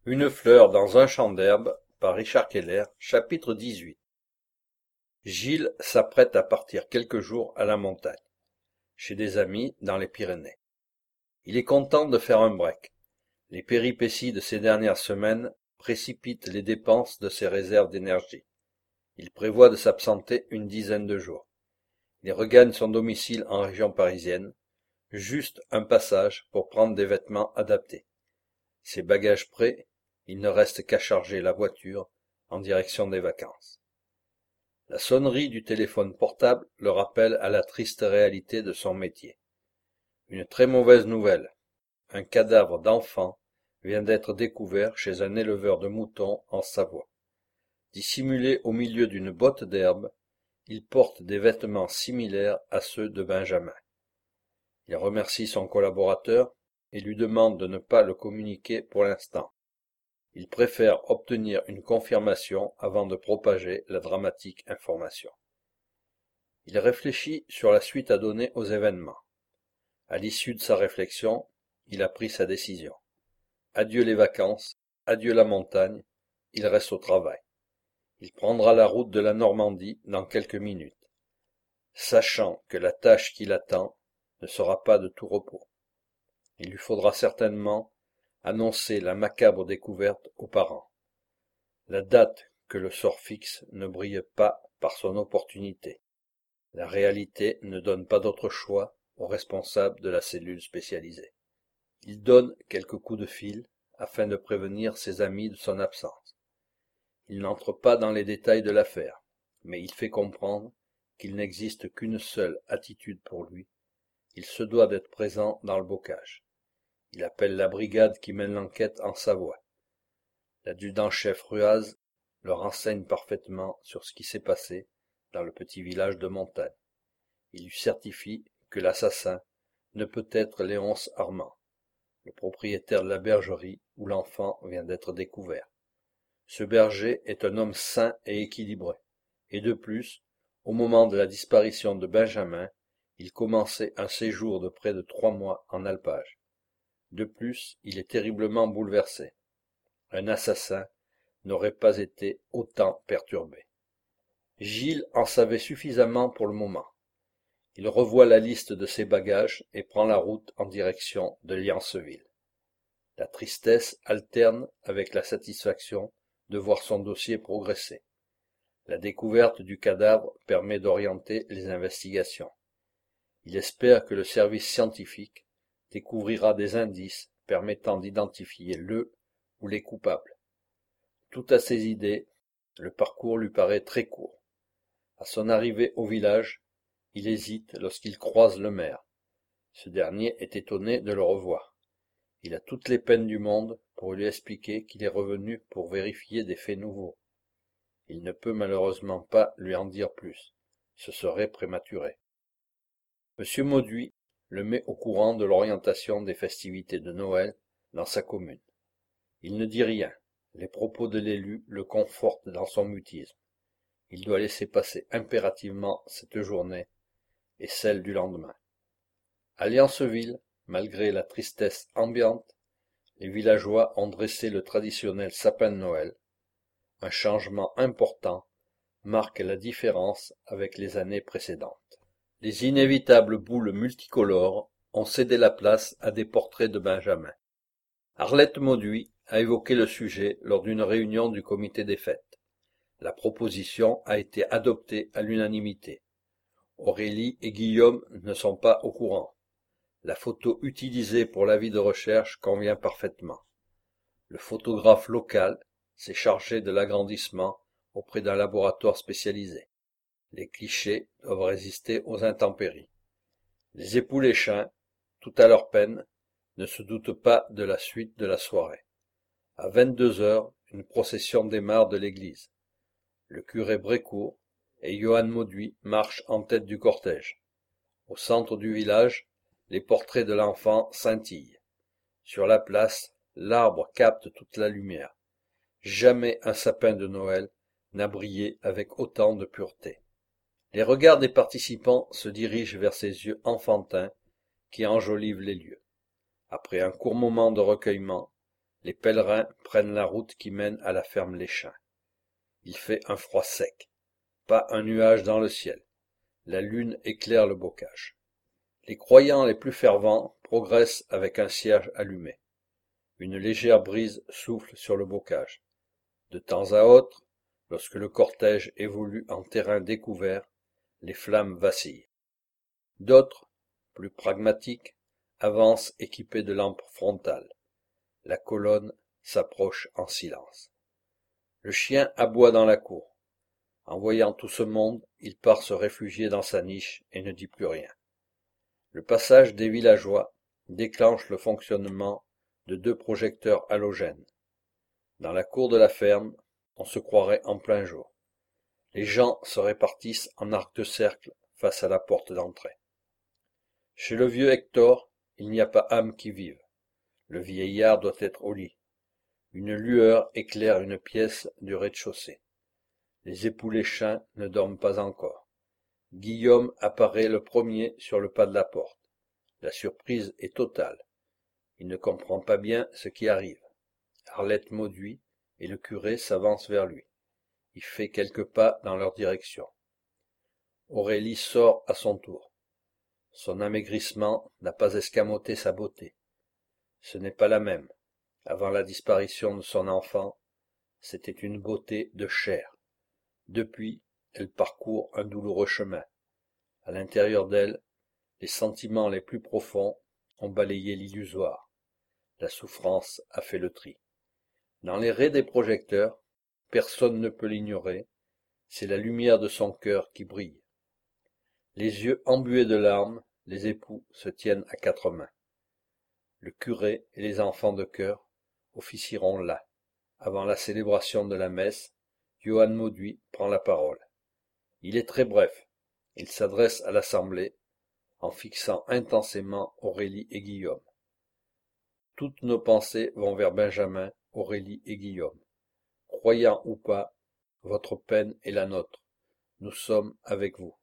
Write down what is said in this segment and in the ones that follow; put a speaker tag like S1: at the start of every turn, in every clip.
S1: Une fleur dans un champ d'herbe par Richard Keller, chapitre 18. Gilles s'apprête à partir quelques jours à la montagne, chez des amis dans les Pyrénées. Il est content de faire un break. Les péripéties de ces dernières semaines précipitent les dépenses de ses réserves d'énergie. Il prévoit de s'absenter une dizaine de jours. Il regagne son domicile en région parisienne, juste un passage pour prendre des vêtements adaptés. Ses bagages prêts, il ne reste qu'à charger la voiture en direction des vacances. La sonnerie du téléphone portable le rappelle à la triste réalité de son métier. Une très mauvaise nouvelle. Un cadavre d'enfant vient d'être découvert chez un éleveur de moutons en Savoie. Dissimulé au milieu d'une botte d'herbe, il porte des vêtements similaires à ceux de Benjamin. Il remercie son collaborateur et lui demande de ne pas le communiquer pour l'instant. Il préfère obtenir une confirmation avant de propager la dramatique information. Il réfléchit sur la suite à donner aux événements. À l'issue de sa réflexion, il a pris sa décision. Adieu les vacances, adieu la montagne, il reste au travail. Il prendra la route de la Normandie dans quelques minutes, sachant que la tâche qui l'attend ne sera pas de tout repos. Il lui faudra certainement annoncer la macabre découverte aux parents. La date que le sort fixe ne brille pas par son opportunité. La réalité ne donne pas d'autre choix aux responsables de la cellule spécialisée. Il donne quelques coups de fil afin de prévenir ses amis de son absence. Il n'entre pas dans les détails de l'affaire, mais il fait comprendre qu'il n'existe qu'une seule attitude pour lui. Il se doit d'être présent dans le bocage. Il appelle la brigade qui mène l'enquête en Savoie. L'adjudant-chef Ruaz le renseigne parfaitement sur ce qui s'est passé dans le petit village de montagne. Il lui certifie que l'assassin ne peut être Léonce Armand, le propriétaire de la bergerie où l'enfant vient d'être découvert. Ce berger est un homme sain et équilibré, et de plus, au moment de la disparition de Benjamin, il commençait un séjour de près de 3 mois en alpage. De plus, il est terriblement bouleversé. Un assassin n'aurait pas été autant perturbé. Gilles en savait suffisamment pour le moment. Il revoit la liste de ses bagages et prend la route en direction de Lianceville. La tristesse alterne avec la satisfaction de voir son dossier progresser. La découverte du cadavre permet d'orienter les investigations. Il espère que le service scientifique découvrira des indices permettant d'identifier le ou les coupables. Tout à ses idées, le parcours lui paraît très court. À son arrivée au village, il hésite lorsqu'il croise le maire. Ce dernier est étonné de le revoir. Il a toutes les peines du monde pour lui expliquer qu'il est revenu pour vérifier des faits nouveaux. Il ne peut malheureusement pas lui en dire plus. Ce serait prématuré. M. Mauduit le met au courant de l'orientation des festivités de Noël dans sa commune. Il ne dit rien. Les propos de l'élu le confortent dans son mutisme. Il doit laisser passer impérativement cette journée et celle du lendemain. À Lianceville, malgré la tristesse ambiante, les villageois ont dressé le traditionnel sapin de Noël. Un changement important marque la différence avec les années précédentes. Les inévitables boules multicolores ont cédé la place à des portraits de Benjamin. Arlette Mauduit a évoqué le sujet lors d'une réunion du comité des fêtes. La proposition a été adoptée à l'unanimité. Aurélie et Guillaume ne sont pas au courant. La photo utilisée pour l'avis de recherche convient parfaitement. Le photographe local s'est chargé de l'agrandissement auprès d'un laboratoire spécialisé. Les clichés doivent résister aux intempéries. Les époux Léchin, tout à leur peine, ne se doutent pas de la suite de la soirée. À 22 heures, une procession démarre de l'église. Le curé Brécourt et Johan Mauduit marchent en tête du cortège. Au centre du village, les portraits de l'enfant scintillent. Sur la place, l'arbre capte toute la lumière. Jamais un sapin de Noël n'a brillé avec autant de pureté. Les regards des participants se dirigent vers ces yeux enfantins qui enjolivent les lieux. Après un court moment de recueillement, Les pèlerins prennent la route qui mène à la ferme Les Champs. Il fait un froid sec. Pas un nuage dans le ciel. La lune éclaire le bocage. Les croyants les plus fervents progressent avec un cierge allumé. Une légère brise souffle sur le bocage. De temps à autre, lorsque le cortège évolue en terrain découvert, les flammes vacillent. D'autres, plus pragmatiques, avancent équipés de lampes frontales. La colonne s'approche en silence. Le chien aboie dans la cour. En voyant tout ce monde, il part se réfugier dans sa niche et ne dit plus rien. Le passage des villageois déclenche le fonctionnement de 2 projecteurs halogènes. Dans la cour de la ferme, on se croirait en plein jour. Les gens se répartissent en arc de cercle face à la porte d'entrée. Chez le vieux Hector, il n'y a pas âme qui vive. Le vieillard doit être au lit. Une lueur éclaire une pièce du rez-de-chaussée. Les époux Léchins ne dorment pas encore. Guillaume apparaît le premier sur le pas de la porte. La surprise est totale. Il ne comprend pas bien ce qui arrive. Arlette Mauduit et le curé s'avancent vers lui. Il fait quelques pas dans leur direction. Aurélie sort à son tour. Son amaigrissement n'a pas escamoté sa beauté. Ce n'est pas la même. Avant la disparition de son enfant, c'était une beauté de chair. Depuis, elle parcourt un douloureux chemin. À l'intérieur d'elle, les sentiments les plus profonds ont balayé l'illusoire. La souffrance a fait le tri. Dans les raies des projecteurs, personne ne peut l'ignorer, c'est la lumière de son cœur qui brille. Les yeux embués de larmes, les époux se tiennent à 4 mains. Le curé et les enfants de chœur officieront là. Avant la célébration de la messe, Johan Mauduit prend la parole. Il est très bref. Il s'adresse à l'assemblée en fixant intensément Aurélie et Guillaume. Toutes nos pensées vont vers Benjamin, Aurélie et Guillaume. Croyant ou pas, votre peine est la nôtre. Nous sommes avec vous.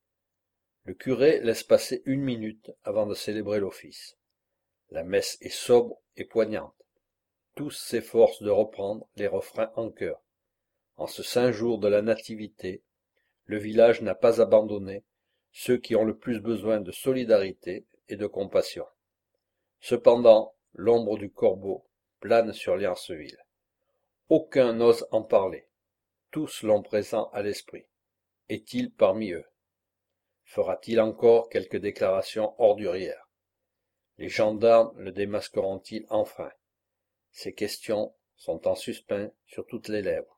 S1: Le curé laisse passer 1 minute avant de célébrer l'office. La messe est sobre et poignante. Tous s'efforcent de reprendre les refrains en chœur. En ce saint jour de la Nativité, le village n'a pas abandonné ceux qui ont le plus besoin de solidarité et de compassion. Cependant, l'ombre du corbeau plane sur Lianceville. Aucun n'ose en parler. Tous l'ont présent à l'esprit. Est-il parmi eux? Fera-t-il encore quelques déclarations ordurières? Les gendarmes le démasqueront-ils enfin? Ces questions sont en suspens sur toutes les lèvres.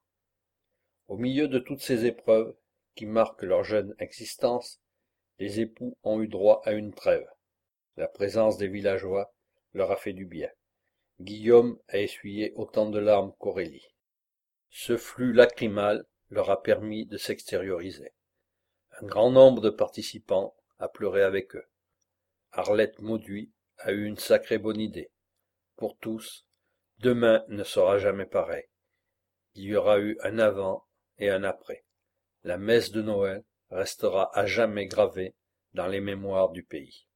S1: Au milieu de toutes ces épreuves qui marquent leur jeune existence, les époux ont eu droit à une trêve. La présence des villageois leur a fait du bien. Guillaume a essuyé autant de larmes qu'Aurélie. Ce flux lacrymal leur a permis de s'extérioriser. Un grand nombre de participants a pleuré avec eux. Arlette Mauduit a eu une sacrée bonne idée. Pour tous, demain ne sera jamais pareil. Il y aura eu un avant et un après. La messe de Noël restera à jamais gravée dans les mémoires du pays.